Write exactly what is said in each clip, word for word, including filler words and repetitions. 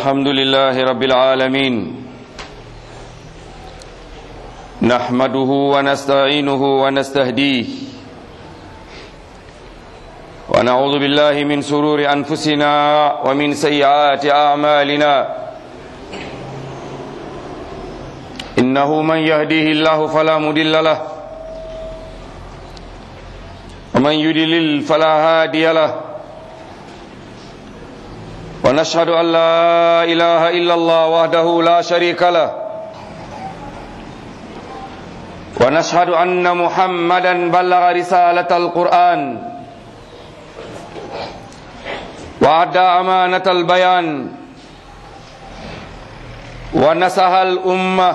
الحمد لله رب العالمين نحمده ونستعينه ونستهديه ونعوذ بالله من شرور أنفسنا ومن سيئات أعمالنا إنه من يهديه الله فلا مضل له ومن يضلل فلا هادي له ونشهد أن لا إله إلا الله وحده لا شريك له ونشهد أن محمدا بلغ رسالة القرآن وأدى أمانة البيان ونصح الأمة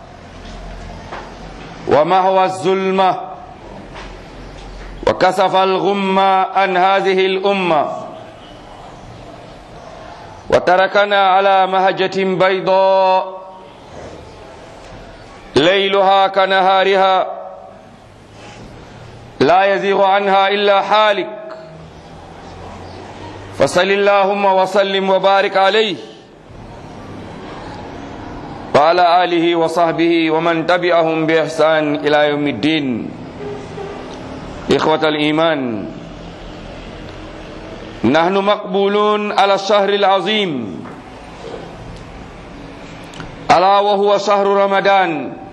ومحو الظلمة وكشف الغمة عن هذه الأمة وتركنا على مهجة بيضاء ليلها كنهارها لا يزيغ عنها إلا حالك فصل اللهم وسلم وبارك عليه وعلى آله وصحبه ومن تبعهم بإحسان إلى يوم الدين. إخوة الإيمان، نحن مقبولون على الشهر العظيم ألا وهو شهر رمضان.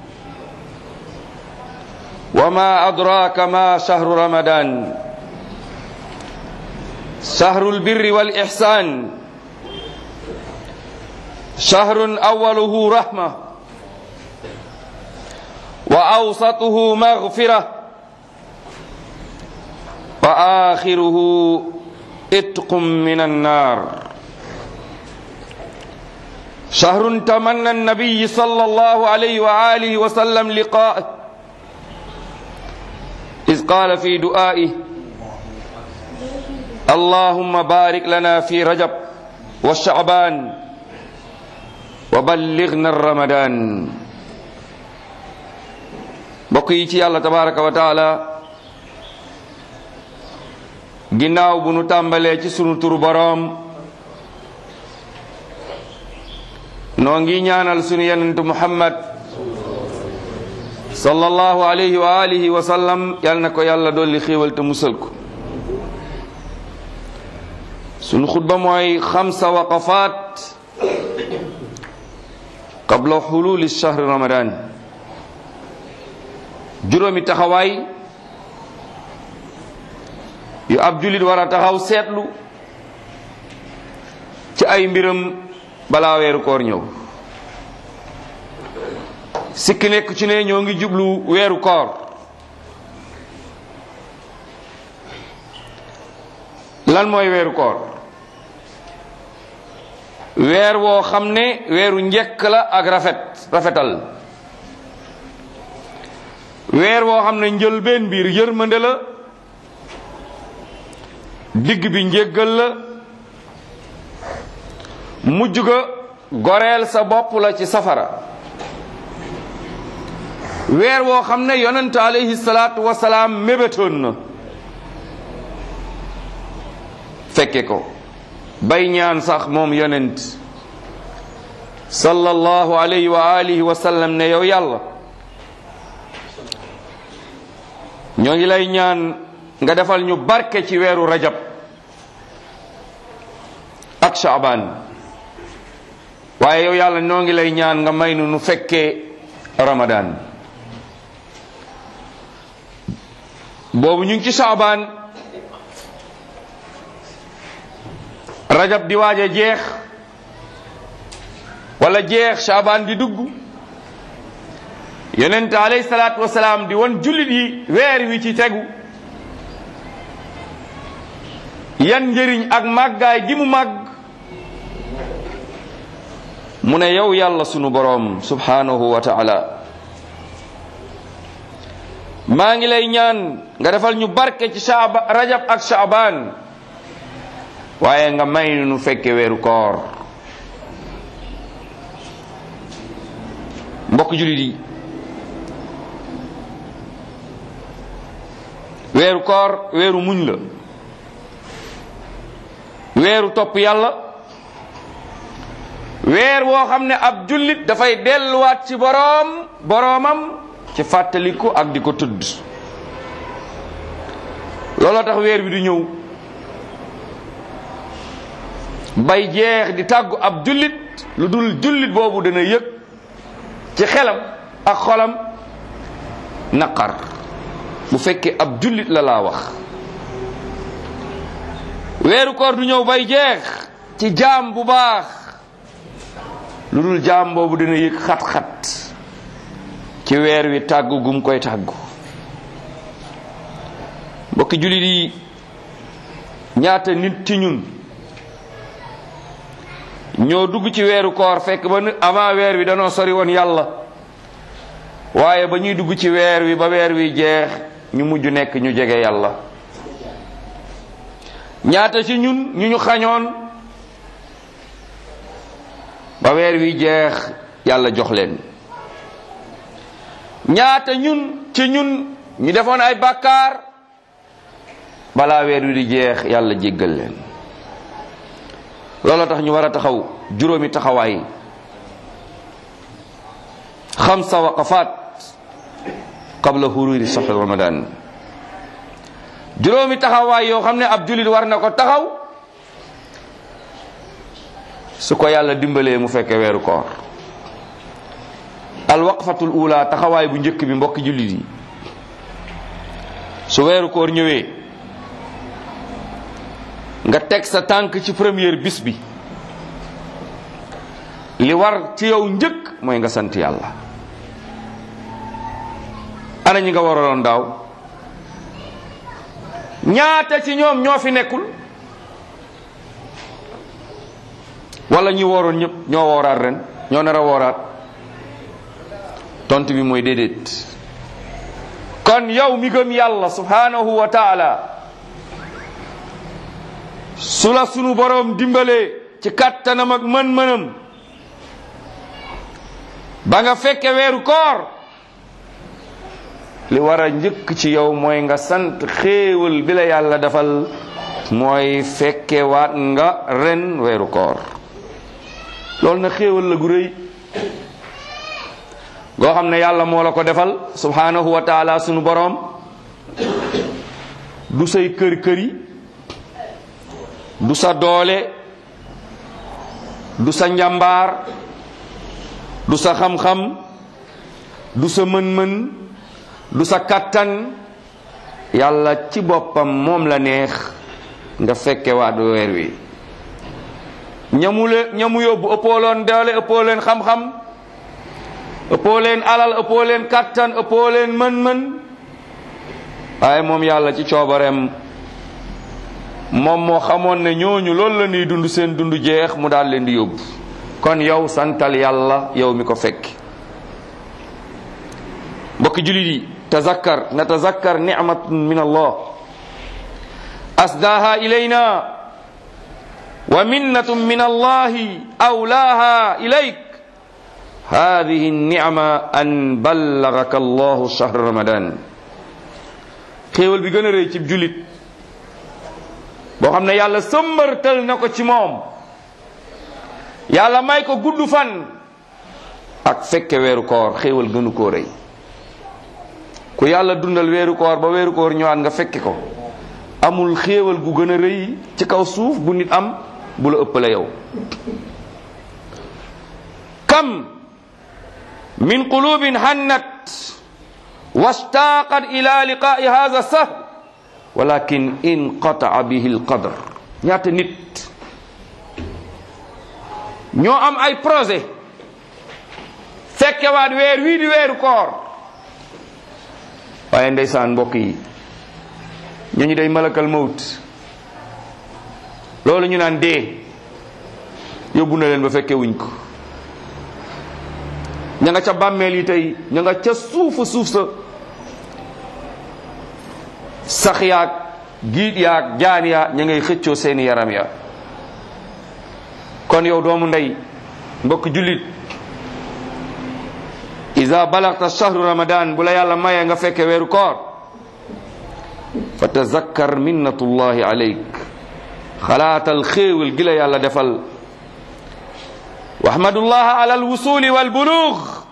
وما أدراك ما شهر رمضان؟ شهر البر والإحسان، شهر أوله رحمة وأوسطه مغفرة وآخره اتق من النار. شهر تمنى النبي صلى الله عليه وآله وسلم لقاءه إذ قال في دعائه اللهم بارك لنا في رجب والشعبان وبلغنا الرمضان. بقي ci Yàlla tabaraka wa taala, ginnaaw bu nu tàmbalee ci sunu turu boroom, noo ngi ñaanal sunu yonentu Muhammad sallallahu alayhi wa alihi wa sallam, yal na ko Yàlla dolli xéewal te musal ko. sunu xutba mooy xamsa waqafaat qabla xululi shahri ramadan. juróomi taxawaay yu ab julit war a taxaw seetlu ci ay mbiram balaa weeru koor ñëw. sikki nekk ci ne ñoo ngi jublu weeru koor. lan mooy weeru koor? weer woo xam ne weeru njëkk la ak rafet rafetal. weer woo xam ne njëlbeen biir yërmande la, digg bi njéggal la, mujj ga goreel sa bopp la ci safara. weer woo xam ne yonent alayhi salaatu wasalaam mébétoon na fekke ko bay ñaan sax moom yonent sallallahu alayhi wa alihi wa sallam ne yow yàlla, ñoo ngi lay ñaan nga defal ñu barke ci weeru rajab ak shaaban, waaye yow yàlla ñoo ngi lay ñaan nga may nu nu fekkee ramadan. boobu ñu ngi ci shaaban, rajab di waaj a jeex wala jeex shaaban di dugg. yonent alayhi salaatu wasalaam di won jullit yi weer wi ci tegu yan njëriñ ak màggaay gi mu màgg. mu ne yow yàlla sunu boroom subhanahu wa ta'ala, maa ngi lay ñaan nga defal ñu barke ci shaaba rajab ak shaaban, waaye nga may nu fekke weeru koor. mbokk jullit yi, weeru koor weeru muñ la, weeru topp yàlla, weer woo xam ne ab jullit dafay delluwaat ci boroom boroomam ci fàttaliku ak di ko tudd. looloo tax weer bi du ñëw bay jeex di tàggu ab jullit lu dul jullit boobu dana yëg ci xelam ak xolam naqar, bu fekkee ab jullit la laa wax. weeru koor du ñëw bay jeex ci jaam bu baax lu dul jaam boobu dina yëg xat-xat ci weer wi tàggu gum koy tàggu. mbokki jullit yi, ñaata nit ci ñun ñoo dugg ci weeru koor fekk ba avant weer wi danoo sori woon yàlla, waaye ba ñuy dugg ci weer wi ba weer wi jeex ñu mujj nekk ñu jege yàlla. ñaata ci ñun ñu ñu xañoon ba weer wi jeex yàlla jox leen. ñaata ñun ci ñun ñu defoon ay bàkkaar balaa weer wi di jeex yàlla jéggal leen. loolu tax ñu war a taxaw juróomi taxawaay, xamsa waqafaat qabla hururi shahri ramadan. juróomi taxawaay yoo xam ne ab jullit war na ko taxaw su ko yàlla dimbalee mu fekke weeru koor. al waqfatul ula, taxawaay bu njëkk bi mbokki jullit yi, su weeru koor ñëwee nga teg sa tànk ci première bis bi, li war ci yow njëkk mooy nga sant yàlla. ana ñi nga waraloon daaw? ñaata ci ñoom ñoo fi nekkul? wala ñi wooroon ñëpp ñoo wooraat ren, ñoo nar a wooraat? tontu bi mooy déedéet. kon yow mi gëm yàlla subhanahu wa taala, su la sunu boroom dimbalee ci kàttanam ak mën-mënam ba nga fekke weeru koor, li war a njëkk ci yow mooy nga sant xéewal bi la yàlla defal, mooy fekke waat nga ren weeru koor. loolu na xéewal la gu rëy goo xam ne yàlla moo la ko defal subhanahu wa taala. sunu boroom du say kër këri, du sa doole, du sa njàmbaar, du sa xam-xam, du sa mën-mën, du sa kattan. yàlla ci boppam moom la neex nga fekke waat weer wi. ñamu le ñamu yóbbu ëppoo leen doole, ëppoo leen xam-xam, ëppoo leen alal, ëppoo leen kattan, ëppoo leen mën-mën, waaye moom yàlla ci coobareem moom moo xamoon ne ñooñu loolu la ñuy dund, seen dund jeex mu daal leen di yóbbu. kon yow santal yàlla yow mi ko fekk. mbokki jullit yi, tazakkar na tazakkar ni'matun min allah asdaha ilayna wa minnatun min allahi awlaha ilayk. hadihi an-ni'ma an ballagaka allahu shahr ramadan. xéewal bi gën a rëy ci jullit boo xam ne yàlla sëmbartal na ko ci moom, yàlla may ko gudd fan ak fekke weeru koor, xéewal gënu koo rëy. ku yàlla dundal weeru koor ba weeru koor ñëwaat nga fekke ko, amul xéewal gu gën a rëy ci kaw suuf bu nit am bu la ëppale yow. kam min qulubin hannat washtaqat ila liqa'i hadha sahr walakin inqata'a bihi alqadr. ñaata nit ñoo am ay projet fekkewaat weer wii di weeru koor, waaye ndeysaan mbokk yi, ñooñu day malakal mawt, loolu ñu naan dee yóbbu na leen ba fekke wuñ ko. ña nga ca bàmmeel yi tey, ña nga ca suufa suuf sa, sax yaag giit yaag jaan yaa ña ngay xëccoo seeni yaram ya. kon yow doomu ndey, mbokk jullit, iza balagta shahru ramadan, bu la yàlla maye nga fekke weeru koor, fa tazakkar minnatullahi alayk. xalaatal xéewal gi la yàlla defal, wa ahmadullah ala alwusuli walbulugh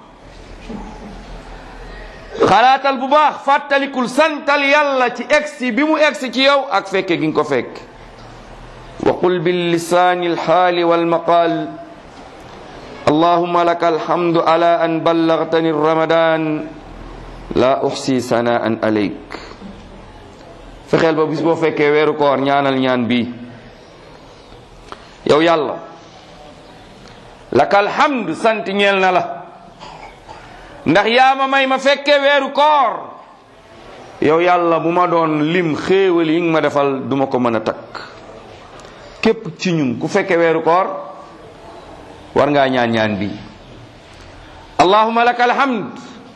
xalaatal bu baax fàttalikul santal yàlla ci egsi bi mu egsi ci yow ak fekke gi nga ko fekk wa qul bil lisaani alxaali walmaqaal allahumma laka alhamdu ala an ballagtani ramadan la uxsi sanaan alayk fexeel ba bis boo fekkee weeru koor ñaanal ñaan bi yow yàlla laka alhamdu sant ñeel na la ndax yaa ma may ma fekke weeru koor yow yàlla bu ma doon lim xéewal yi nga ma defal duma ko mën a takk képp ci ñun ku fekke weeru koor war ngaa ñaan ñaan bi allahumma laka alhamd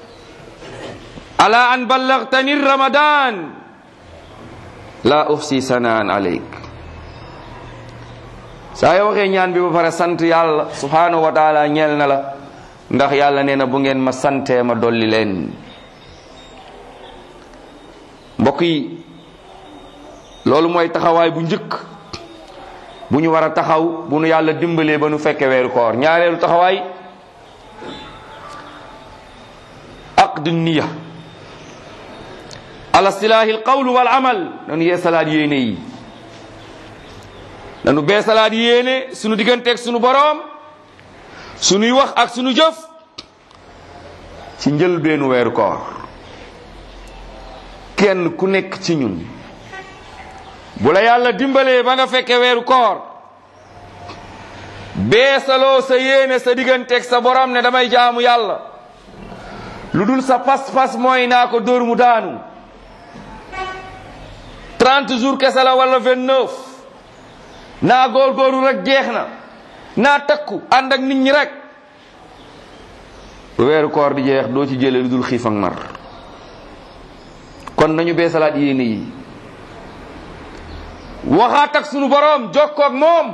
ala an ballagtani ramadan la uhsi sanaan alayk saa yoo waxee ñaan bi ba pare sant yàlla subhanahu wa taala ñeel na la ndax yàlla nee na bu ngeen ma santee ma dolli leen mbokk yi loolu mooy taxawaay bu njëkk bu ñu war a taxaw bu nu yàlla dimbalee ba nu fekke weeru koor ñaareelu taxawaay aqdu niya ala silaahi alqawl wal amal nanu yee salaat yéene yi nanu bee salaat yéene sunu digganteeg sunu boroom sunuy wax ak sunu jëf ci njëlbeenu weeru koor kenn ku nekk ci ñun bu la yàlla dimbalee ba nga fekke weeru koor beesaloo sa yéene sa digganteeg sa borom ne damay jaamu yàlla lu dul sa pas-pas mooy naa ko dóor mu daanu trente jours kese la wala vingt-neuf naa góorgóorlu rek jeex na naa takku ànd ak nit ñi rek bu weeru koor di jeex doo ci jële lu dul xiif ak mar kon nañu beesalaat yéene yi waxaat ak sunu boroom jokkoo ak moom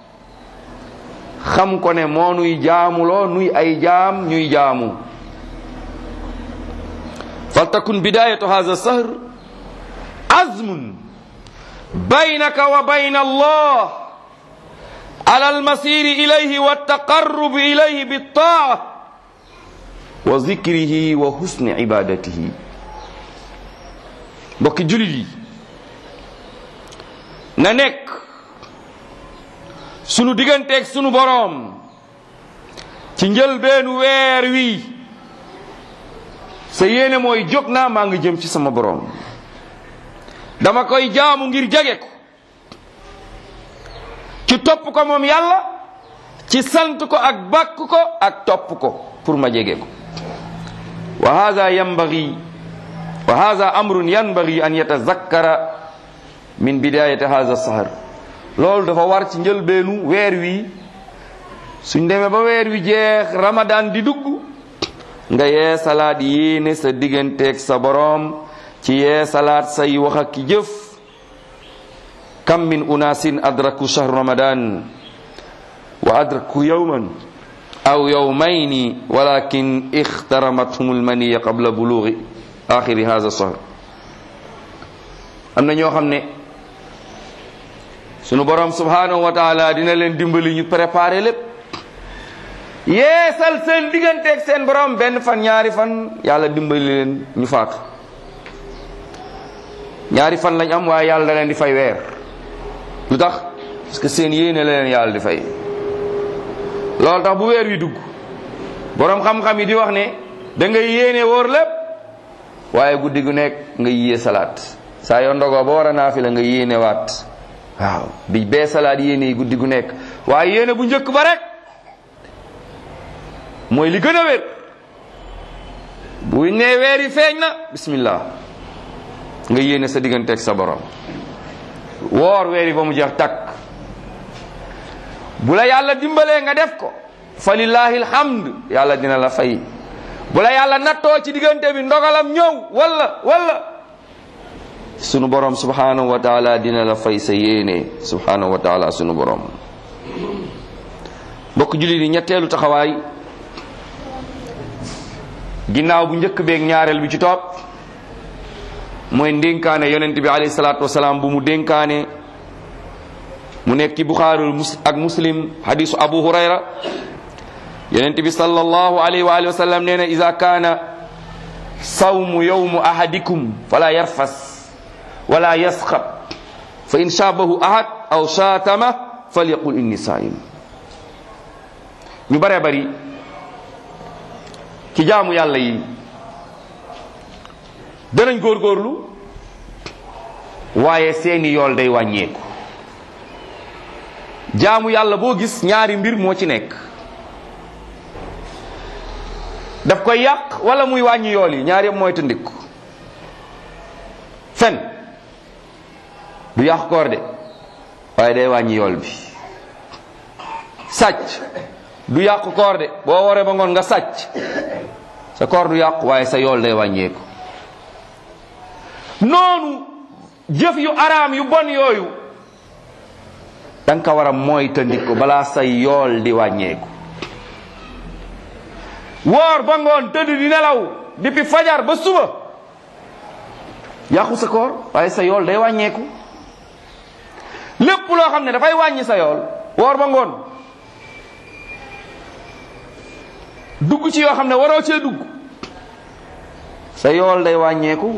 xam ko ne moo nuy jaamuloo nuy ay jaam ñuy jaamu faltakun bidayatu hadha sahr azmun baynaka wa bayna allah ala almasiri ilayhi waltaqarrubi ilayhi biltaa wa zikrihi wa husni ibadatihi mbokki julit yi na nekk sunu digganteeg sunu boroom ci njëlbeenu weer wi sa yéene mooy jóg naa maa ngi jëm ci sama boroom dama koy jaamu ngir jege ko ci topp ko moom yàlla ci sant ko ak bàkk ko ak topp ko pour ma jege ko wa hadha yanbaghi wa hadha amrun yanbaghi an yatazakkara min bidayati hadha sahr loolu dafa war ci njëlbeenu weer wi suñ demee ba weer wi jeex ramadan di dugg nga yee salaat yéene sa digganteeg sa boroom ci yee salaat say wax ak ki jëf kam min unasin adraku shahr ramadan wa adraku yawman aw yawmayni walakin ixtaramathum almaniya qabla bulughi axiri hadha shahr am na ñoo xam ne sunu borom subhanahu wa taala dina leen dimbali ñu préparer lépp yeesal seen digganteeg seen borom benn fan ñaari fan yàlla dimbali leen ñu faatu ñaari fan lañ am waaye yàlla da leen di fay weer lu tax parce que seen yéene la leen yàlla di fay loolu tax bu weer wi dugg borom xam-xam yi di wax ne da ngay yéene wóor lépp waaye guddi gu nekk nga yiyee salaat saa yoo ndogoo ba war a naafila nga yéene waat waaw di bee salaat yéene yi guddi gu nekk waaye yéene bu njëkk ba rek mooy li gën a wér bu nee weer yi feeñ na bismillah nga yéene sa digganteeg sa borom woor weer yi ba mu jeex takk bu la yàlla dimbalee nga def ko fa lillahi alhamd yàlla dina la fay bu la yàlla nattoo ci diggante bi ndogalam ñëw wala wala sunu borom subhanahu wa taala dina la fay sa yéene subhanahu wa taala sunu borom mbokk jullit yi ñetteelu taxawaay ginnaaw bu njëkk beeg ñaareel bi ci topp mooy ndénkaane yonent bi alayhi salaatu wasalaam bu mu dénkaane mu nekk ci Buxaari ak Muslim hadisu Abu Hurayra yonent bi sallallahu alayhi wa alihi wa sallam nee na iza kaana sawmu yawmu ahadikum fala yarfas wala yasxab fa in shabahu ahad aw shatama falyaqul inni saim. ñu bare bari ci jaamu yàlla yi danañ góorgóorlu waaye seeni yool day wàññeeku. jaamu yàlla boo gis ñaari mbir moo ci nekk, daf koy yàq wala muy wàññi yool yi, ñaari yëpp mooy tëndiku. fen du yàq koor de waaye day wàññi yool bi. sàcc du yàq koor de, boo waree ba ngoon nga sàcc sa koor du yàq waaye sa yool day wàññeeku. noonu jëf yu araam yu bon yooyu danga ko war a mooy tëndiku balaa say yool di wàññeeku. woor ba ngoon tëdd di nelaw depuis fajar ba suba yàqu sa koor waaye sa yool day wàññeeku. lépp loo xam ne dafay wàññi sa yool, woor ba ngoon dugg ci yoo xam ne waroo cee dugg, sa yool day wàññeeku.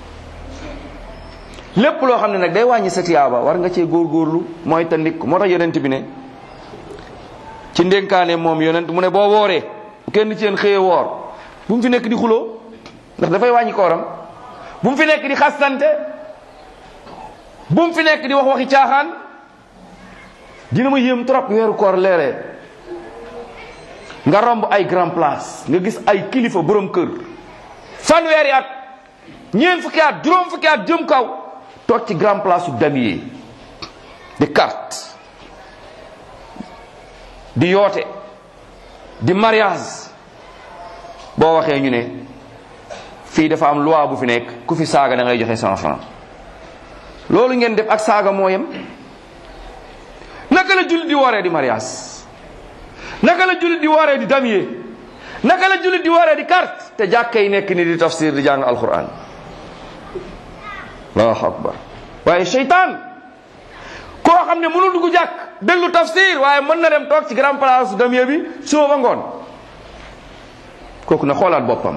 lépp loo xam ne nag day wàññi sa tiyaaba war nga cee góorgóorlu mooy tandik. moo tax yonent bi ne ci ndénkaane moom yonent mu ne boo wooree kenn ci yéen xëyee woor bu mu fi nekk di xuloo ndax dafay wàññi kooram, bu mu fi nekk di xastante, bu mu fi nekk di wax waxi caaxaan. dina ma yéem trop weeru koor leeree nga romb ay grand place nga gis ay kilifa borom kër fanweeri at ñeent fukki at juróom fukki at jëm kaw toog ci grand place su damier di carte di yoote di mariage. boo waxee ñu ne fii dafa am loi bu fi nekk, ku fi saaga da ngay joxe cent francs. loolu ngeen def ak saaga moo yem. naka la jullit di wooree di mariage? naka la jullit di wooree di damier? naka la jullit di wooree di carte te jàkka yi nekk ni di tafsir di jàng alquran? allahu akbar. waaye seytaan koo xam ne mënul dugg jàkk déglu tafsir waaye mën na dem toog ci grand place damier bi suba ba ngoon, kooku na xoolaat boppam.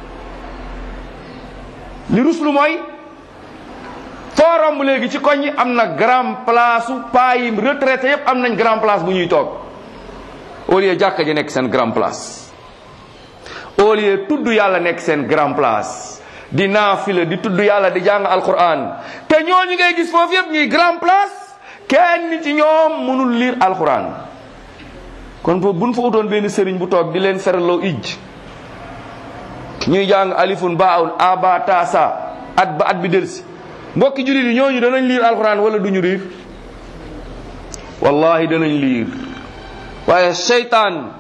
li ruslu mooy foo romb léegi ci koñ yi am na grand place paa yi retraité yépp am nañ grand place bu ñuy toog, au lieu jàkka ji nekk seen grand place, au lieu tudd yàlla nekk seen grand place, di naafila di tudd yàlla di jàng alquran. te ñooñu ngay gis foofu yépp ñuy grand place, kenn ci ñoom mënul lire alquran. kon foofu buñ fa utoon benn sëriñ bu toog di leen feraloo ij ñuy jàng alifun baawun aba taasa at ba at bi delsi, mbokki jullit yi ñooñu danañ liir alxuraan wala duñu liir? wallahi danañ liir. waaye seytaan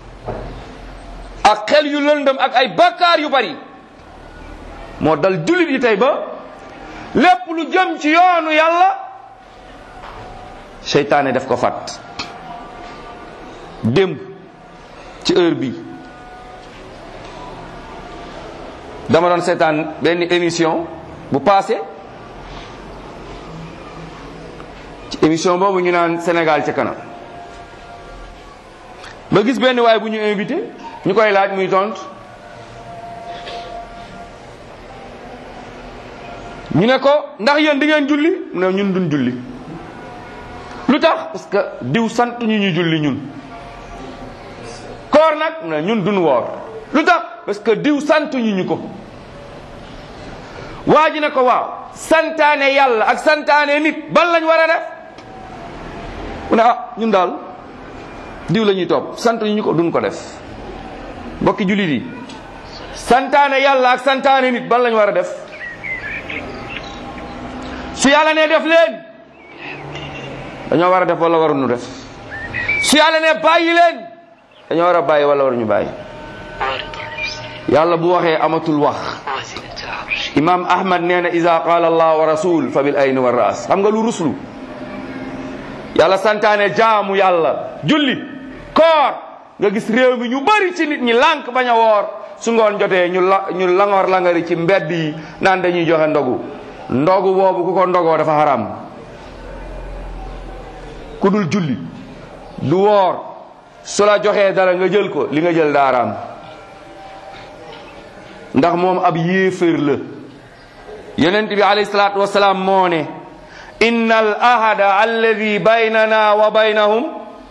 ak xel yu lëndëm ak ay bakkaar yu bari moo dal jullit yi tey ba lépp lu jëm ci yoonu yàlla seytaane def ko fàtt. démb ci heure bi dama doon seetaan benn émission bu passé, ci émission boobu ñu naan Sénégal ca kanam, ba gis benn waay bu ñu invité ñu koy laaj muy tontu. ñu ne ko ndax yéen di ngeen julli? mu ne ñun duñ julli. lu tax? parce que diw sant ñu ñu julli ñun. koor nag mu ne ñun duñ woor. lu tax? parce que diw sant ñu ñu ko. waa ji ne ko waaw santaane yàlla ak santaane nit ban lañ war a def? mu ne ah ñun daal diw la ñuy topp, sant ñu ñu ko duñ ko def. mbokki jullit yi, santaane yàlla ak santaane nit ban lañ war a def? su yàlla ne def leen dañoo war a def wala waruñu def? su yàlla ne bàyyi leen dañoo war a bàyyi wala waruñu bàyyi? yàlla bu waxee amatul wax. imam ahmad nee na iza qala allah wa rasul fa bil ayni wa ras. xam nga lu ruslu? yàlla santaane jaamu yàlla, julli, koor, nga gis réew mi ñu bari ci nit ñi lànk bañ a woor, su ngoon jotee ñu la ñu langoor langari ci mbedd yi naan dañuy joxe ndogu. ndogu boobu ku ko ndogoo dafa haram. ku dul julli du woor su la joxee dara nga jël ko li nga jël daaraam ndax moom ab yéeféer la yonent bi alayhi salaatu wasalaam moo ne inna al ahada alladi baynana wa baynahum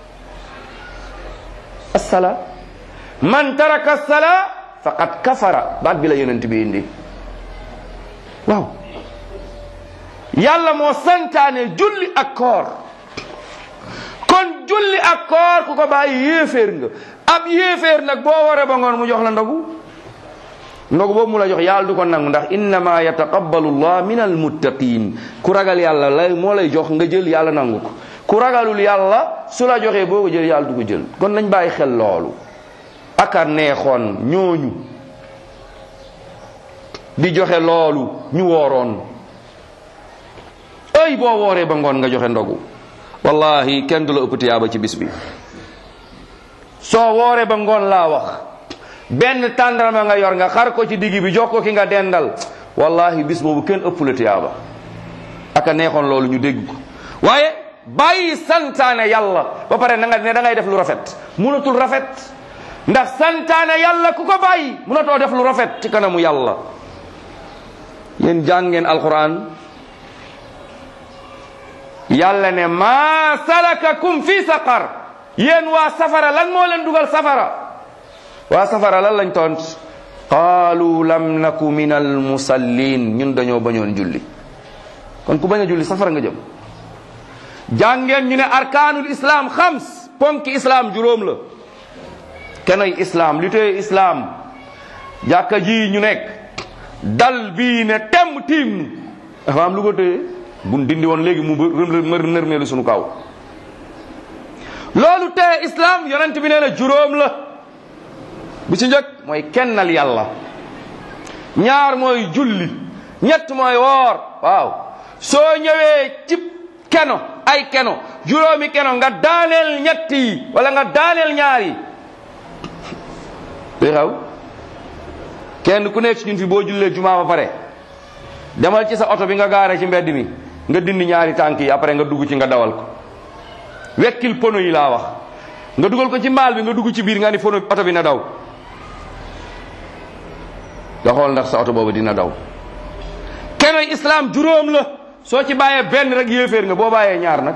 assala man taraka assala faqad kafara baat bi la yonent bi indi waaw yàlla moo santaane julli ak koor kon julli ak koor ku ko bàyyi yéeféer nga ab yéeféer nag boo waree ba ngoon mu jox la ndogu ndogu boobu mu la jox yàlla du ko nangu ndax innama yataqabbalu llah min almuttaqin ku ragal yàlla lay moo lay jox nga jël yàlla nangu ko ku ragalul yàlla su la joxee boo ko jël yàlla du ko jël kon nañ bàyyi xel loolu aka neexoon ñooñu di joxe loolu ñu wooroon ay boo wooree ba ngoon nga joxe ndogu wallahi kenn du la ëpp tiyaaba ci bis bi soo wooree ba ngoon laa wax benn tàndarma nga yor nga xar ko ci digg bi jox ko ki nga dendal wallahi bis boobu kenn ëpp la tiyaaba aka neexoon loolu ñu dégg ko waaye bàyyi santaane yàlla ba pare na nga ne da ngay def lu rafet munatul rafet ndax santaane yàlla ku ko bàyyi munatoo def lu rafet ci kanamu yàlla yéen jàng ngeen alquran yàlla ne maa salakakum fi saqar yéen waa safara lan moo leen dugal safara waa safara lan lañ tont qaalu lam naku min al musallin ñun dañoo bañoon julli kon ku bañ a julli safara nga jëm jàngeen ñu ne arkaanul islam xams ponki islam juróom la kenoy islam li tee islam jàkka ji ñu nekk dal bii ne temm tiim dafa am lu ko téye buñ dindi woon léegi mu mër nërmeelu sunu kaw loolu tee islam yonent bi nee na juróom la bu ci njëkk mooy kennal yàlla ñaar mooy julli ñett mooy woor waaw soo ñëwee ci keno ay keno juróomi keno nga daaneel ñett yi wala nga daaneel ñaar yi li xaw kenn ku nekk ci ñun fi boo jullee jumaa ba pare demal ci sa oto bi nga gaare ci mbedd mi nga dindi ñaari tànk yi après nga dugg ci nga dawal ko wekkil pono yi laa wax nga dugal ko ci mbaal bi nga dugg ci biir nga ni pono oto bi na daw nga xool ndax sa oto boobu dina daw kenoy islam juróom la soo ci bàyyee benn rek yéeféer nga boo bàyyee ñaar nag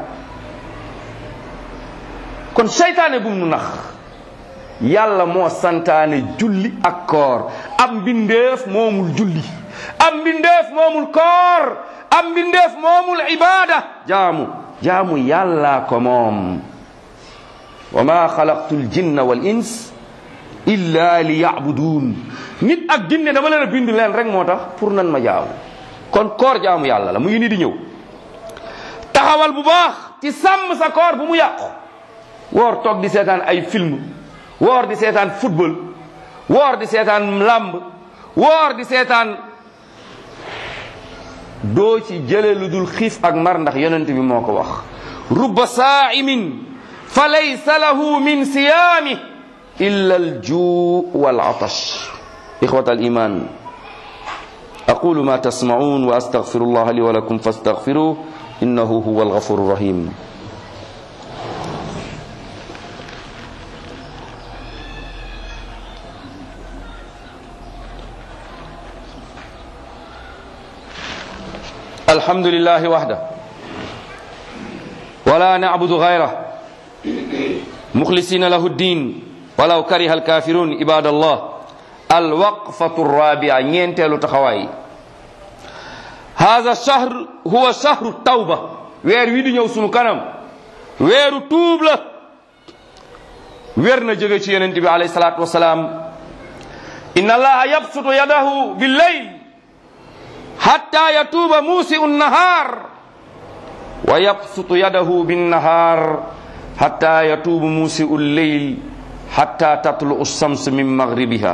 kon seytaane bu mu nax yàlla moo santaane julli ak koor am mbindeef moomul julli am mbindeef moomul koor am mbindeef moomul ibada jaamu jaamu yàlla ko moom wa ma xalaqtu l jinna wal ins illa li yacbuduun nit ak jinne dama leen a bind leen rek moo tax pour nan ma jaamu kon koor jaamu yàlla la mu ngi nii di ñëw taxawal bu baax ci sàmm sa koor bu mu yàqu woor toog di seetaan ay film woor di seetaan football woor di seetaan lamb woor di seetaan doo ci jële lu dul xiif ak mar ndax yonent bi moo ko wax rubba saa'imin fa laysa lahu min siyaami illa al-juu wal atash ixwata al iman aqulu ma tasma'un wa astaghfirullaha li wa lakum fastaghfiruhu innahu huwa al-ghafuru rahim الحمد لله وحده ولا نعبد غيره مخلصين له الدين ولو كره الكافرون عباد الله الوقفة الرابعة ñeenteelu taxawaay هذا الشهر هو شهر التوبة weer wi di ñëw sunu kanam weeru tuub la weer na jóge ci yonent bi alayhi salaatu wasalaam inna allaha yabsutu yadahu bil-layl hatta yatuuba muusi'u nnahaar wa yabsutu yadahu binnahaar hatta yatuuba muusi'u lleyl hatta tatlu'u shams min maghribiha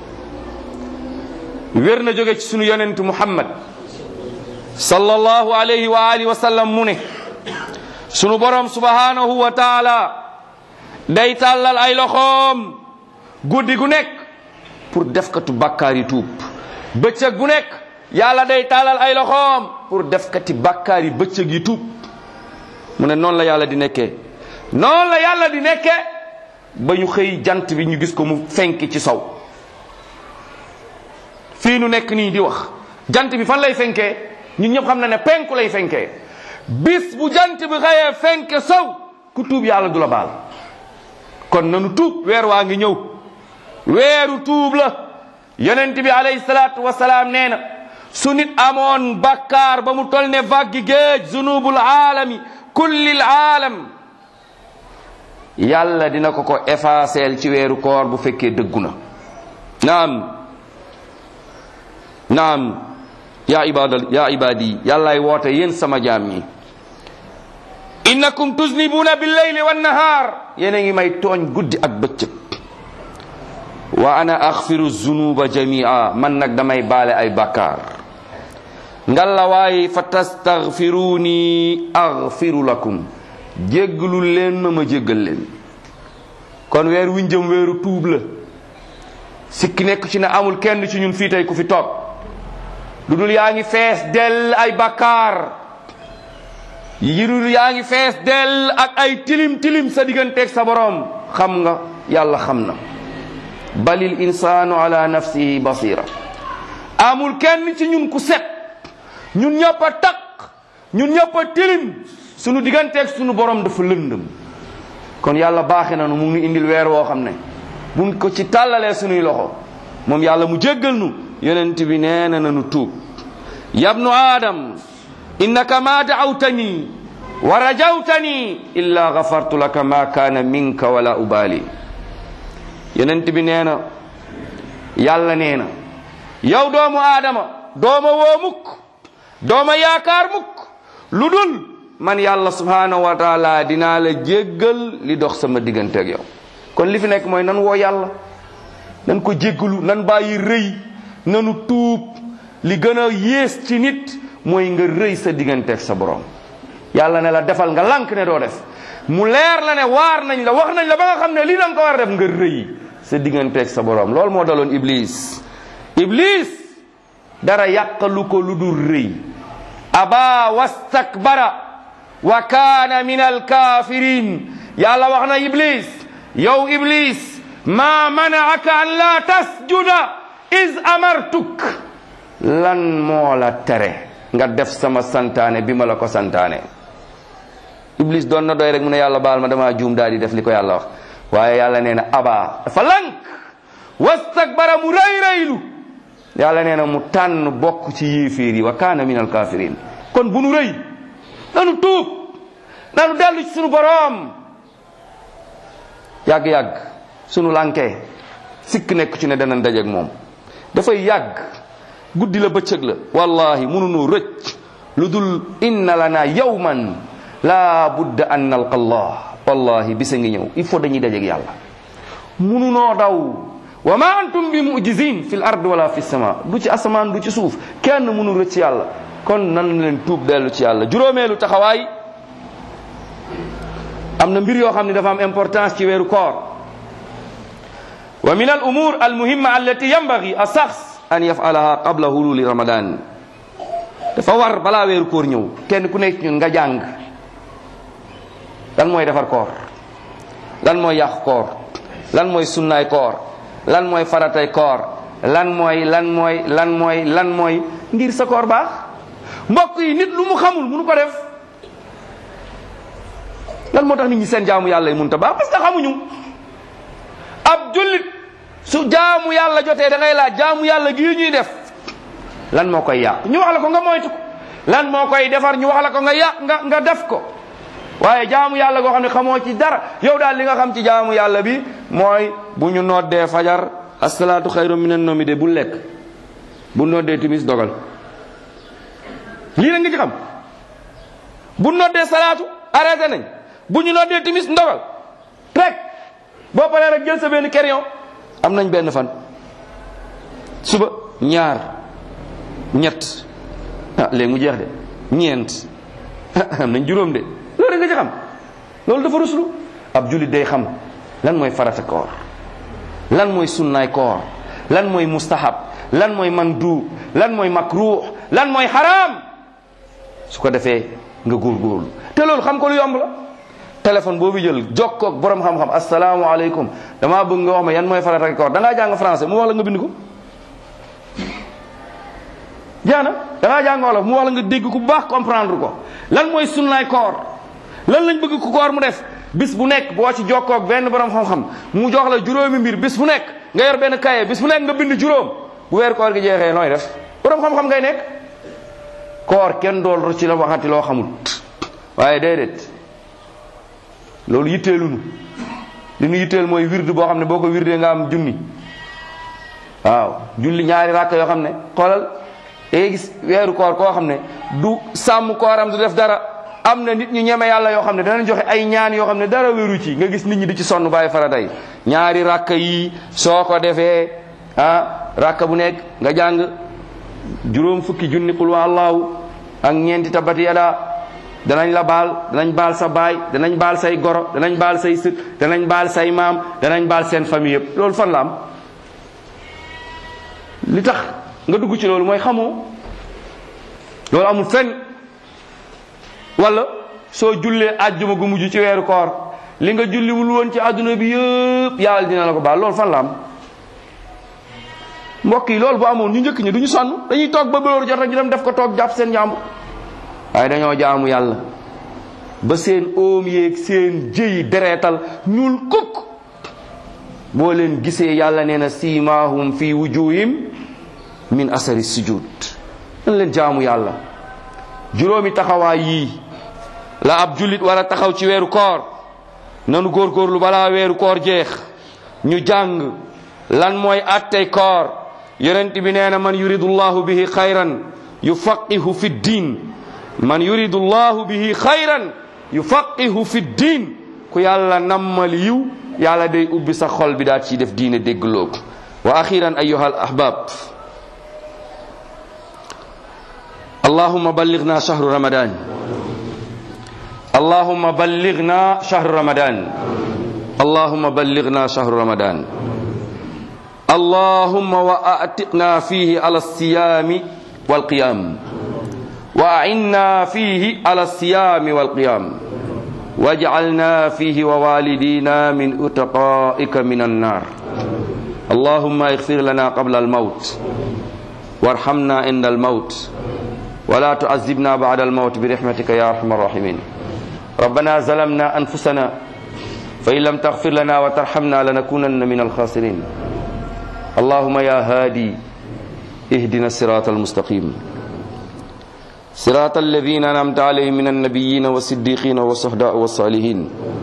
wér na jóge ci sunu yonent Muhammad sallallahu alayhi wa alihi wa sallam mu ne sunu borom subhanahu wa taala day tàllal ay loxoom guddi gu nekk pour defkatu bàkkaar yi tuub bëccëg gu nekk yàlla day taalal ay loxoom pour def kati bàkkaar yi bëccëg yi tuub mu ne noonu la yàlla di nekkee noonu la yàlla di nekkee ba ñu xëy jant bi ñu gis ko mu fenk ci sow. fii nu nekk nii di wax jant bi fan lay fenkee ñun ñëpp xam na ne penku lay fenkee bis bu jant bi xëyee fenke sow ku tuub yàlla du la baal. kon nanu tuub, weer waa ngi ñëw, weeru tuub la. yonent bi alayhi salaatu wasalaam nee na su nit amoon bakkaar ba mu tol ne vaggi géej, zunubul aalami kullil aalam, yàlla dina ko ko effacer ci weeru koor bu fekkee dëggu na. naam naam yaa ibadal yaa ibadi, yàllaay woote yéen sama jaam ñi. innakum tuznibuna billayli wannahaar, yéen a ngi may tooñ guddi ak bëccëg. wa ana aghfiru zunuba jamia, man nag damay baale ay bakkaar. ngalla waay fa tastaghfiruni aghfiru lakum, jéggalu leen ma ma jéggal leen. kon weer wi jëm weeru tuub la. sikki nekk ci ne amul kenn ci ñun fii tey ku fi toog lu dul yaa ngi fees dell ay bakkaar, yi dul yaa ngi fees dell ak ay tilim tilim sa digganteeg sa borom. xam nga yàlla xam na. balil insaanu ala nafsihi basira, amul kenn ci ñun ku set. ñun ñëpp a taq, ñun ñëpp a tilim, sunu digganteeg sunu borom dafa lëndëm. kon yàlla baaxe na nu mu ngi indil weer woo xam ne buñ ko ci tàllalee sunuy loxo moom yàlla mu jéggal nu. yonent bi nee na nanu tuub. yabnu adam innaka ma da'awtani wa rajawtani illa ghafartu laka ma kaana minka wala ubali. yonent bi nee na yàlla nee na yow doomu aadama dooma woo mukk, dooma yaakaar mukk lu dul man yàlla subhanahu wa taala dinaa la jéggal li dox sama diggante ak yow. kon li fi nekk mooy nan woo yàlla, nan ko jéggalu, nan bàyyi rëy, nanu tuub. li gën a yées ci nit mooy nga rëy sa diggante ak sa borom. yàlla ne la defal nga lànk ne doo def, mu leer la ne waar nañ la, wax nañ la ba nga xam ne lii danga ko war a def, nga rëy sa diggante ak sa borom. loolu moo daloon Iblis. Iblis dara yàqalu ko lu dul rëy. aba wastakbara wa kaana min alkafirin. yàlla wax na Iblis, yow Iblis, ma manaaka an la tasjuda is amartuk, lan moo la tere nga def sama santaane bi ma la ko santaane. Iblis doon na doy rek mu ne yàlla baal ma dama juum daal di def li ko yàlla wax, waaye yàlla nee na aba, dafa lank, wastakbara mu rëy rëylu. yàlla nee na mu tànn bokk ci yéeféer yi, wa kaana min alkafirin. kon bu nu rëy, nanu tuub, nanu dellu ci sunu boroom. yàgg-yàgg sunu lànkee sikk nekk ci ne danañ dajeek moom. dafay yàgg, guddi la bëccëg la, wallahi mënunu rëcc lu dul inna lana yawman la budda an nalqa allah. wallahi bisa ngi ñëw, il faut dañuy dajeek yàlla. mënunoo daw. wa ma antum bi mujizin fi l ard wala fi sama, du ci asamaan du ci suuf, kenn mënu rëcc yàlla. kon nan leen tuub dellu ci yàlla. juróomeelu taxawaay, am na mbir yoo xam ne dafa am importance ci weeru koor. wa min al umur al muhimma allati yanbaghi a shakhs an yaf'alaha qabla hululi ramadan. dafa war balaa weeru koor ñëw kenn ku nekk ñun nga jàng lan mooy defar koor, lan mooy yàq koor, lan mooy sunnaay koor, lan mooy faratay koor, lan mooy lan mooy lan mooy lan mooy ngir sa koor baax. mbokk yi nit lu mu xamul mënu ko def. lan moo tax nit ñi seen jaamu yàlla yi mënut a baax? parce que xamuñu. ab jullit su jaamu yàlla jotee da ngay laaj jaamu yàlla gii ñuy def lan moo koy yàq, ñu wax la ko nga moytu ko. lan moo koy defar, ñu wax la ko nga yàq nga nga def ko. waaye jaamu yàlla goo xam ne xamoo ci dara, yow daal li nga xam ci jaamu yàlla bi mooy bu ñu noddee fajar asalaatu xayru minan nawmi de bu lekk, bu noddee timis dogal. lii la nga ci xam. bu noddee salaatu arrêté nañ, bu ñu noddee timis ndogal rek boo paree rek jël sa benn crayon. am nañ benn fan, suba ñaar ñett, ah léegi mu jeex de, ñeent, am nañ juróom de. loolu nga ci xam. loolu dafa ruslu. ab jullit day xam lan mooy farata koor, lan mooy sunnaay koor, lan mooy mustahab, lan mooy mandu, lan mooy makruh, lan mooy haram. su ko defee nga góorgóorlu. te loolu xam ko lu yomb la. téléphone boobu jël jokkoo ak borom xam-xam asalaamaaleykum damaa bëgg nga wax ma yan mooy farata koor da ngaa jàng français mu wax la nga bind ko. jaana da ngaa jàng wolof mu wax la nga dégg ku baax comprendre ko lan mooy sunnaay koor lan lañ bëgg ku koor mu def bis bu nekk boo ci jokkoo ak benn borom xam-xam mu jox la juróomi mbir bis bu nekk nga yor benn kaye bis bu nekk nga bind juróom bu weer koor gi jeexee nooy def borom xam-xam ngay nekk. koor kenn dool ci la waxati loo xamul waaye déedéet loolu yitteelunu li nu yitteel mooy wirdu boo xam ne boo ko wirdee nga am junni waaw julli ñaari rakk yoo xam ne xoolal day gis weeru koor koo xam ne du sàmm kooram du def dara am na nit ñu ñeme yàlla yoo xam ne danañ joxe ay ñaan yoo xam ne dara wéru ci nga gis nit ñi di ci sonn bàyyi farata yi ñaari rakk yi soo ko defee ah rakk bu nekk nga jàng juróom fukki junni qul wa allahu ak ñeenti tabat yada danañ la baal danañ baal sa baay danañ baal say goro danañ baal say sët danañ baal say maam danañ baal seen famille yëpp loolu fan la am li tax nga dugg ci loolu mooy xamoo loolu amul fenn wala soo jullee àjjuma gu mujj ci weeru koor li nga julliwul woon ci àdduna bi yëpp yàlla dina la ko baal loolu fan la am mbokk yi loolu bu amoon ñu njëkk ñi du ñu sonn dañuy toog ba bëlóor jot rek ñu dem def ko toog jàpp seen jàmbur waaye dañoo jaamu yàlla ba seen oom yeeg seen jëyi dereetal ñuul kukk boo leen gisee yàlla nee na siimaahum fi wujuhim min asari sujud dañ leen jaamu yàlla juróomi taxawaay yii la ab jullit war a taxaw ci weeru koor nanu góorgóorlu balaa weeru koor jeex ñu jàng lan mooy attey koor yonent bi nee na man yuridu llahu bihi xayran yufaqihu fi ddin man yuridu llahu bihi xayran yufaqihu fi ddin ku yàlla nammal yiw yàlla day ubbi sa xol bi daal ci def diine déggloo ko wa axiran ayuha al ahbab allahumma ballighna shahru ramadan allahumma ballighna shahru ramadan allahumma ballighna shahru ramadan اللهم وأعتقنا فيه على الصيام والقيام وأعنا فيه على الصيام والقيام واجعلنا فيه ووالدينا من أتقائك من النار اللهم اغفر لنا قبل الموت وارحمنا عند الموت ولا تعذبنا بعد الموت برحمتك يا أرحم الراحمين ربنا ظلمنا أنفسنا فإن لم تغفر لنا وترحمنا لنكونن من الخاسرين اللهم يا هادي اهدنا الصراط المستقيم صراط الذين أنعمت عليهم من النبيين والصديقين والشهداء والصالحين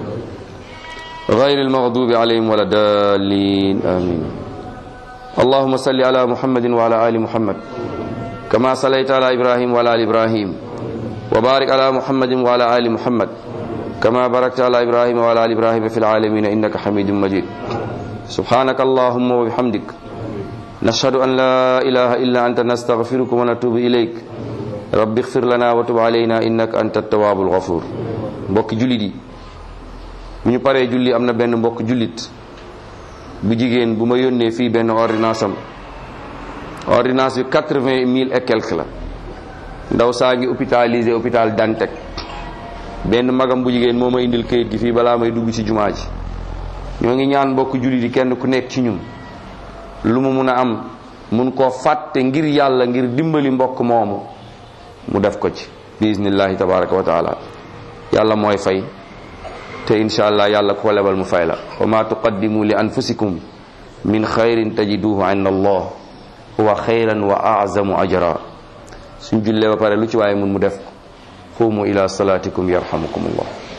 غير المغضوب عليهم ولا الضالين آمين اللهم صل على محمد وعلى آل محمد كما صليت على إبراهيم وعلى آل إبراهيم وبارك على محمد وعلى آل محمد كما باركت على إبراهيم وعلى آل إبراهيم في العالمين إنك حميد مجيد سبحانك اللهم وبحمدك نشهد أن لا إله إلا أنت نستغفرك ونتوب إليك رب اغفر لنا وتب علينا إنك أنت التواب الغفور mbokk jullit yi bu ñu paree julli am na benn mbokk jullit bu jigéen bu ma yónnee fii benn ordonnance am ordonnance bi quatre-vingt mille et quelque la ndaw saa ngi hôpitalisé hôpital Dantec benn magam bu jigéen moo ma indil kayit gi fii balaa may dugg ci jumaa ji ñoo ngi ñaan mbokk jullit yi kenn ku nekk ci ñun lu mu mun a am mun koo fàtte ngir yàlla ngir dimbali mbokk moomu mu def ko ci biiznillahi tabaraka wa taala yàlla mooy fay te insha allah yàlla ko lebal mu fay la wa ma tuqaddimu li anfusikum min xayrin tajiduhu inda allah huwa xayran wa a'zamu ajra suñ jullee ba pare lu ci waaye mun mu def ko qumu ila salatikum yarhamukum allah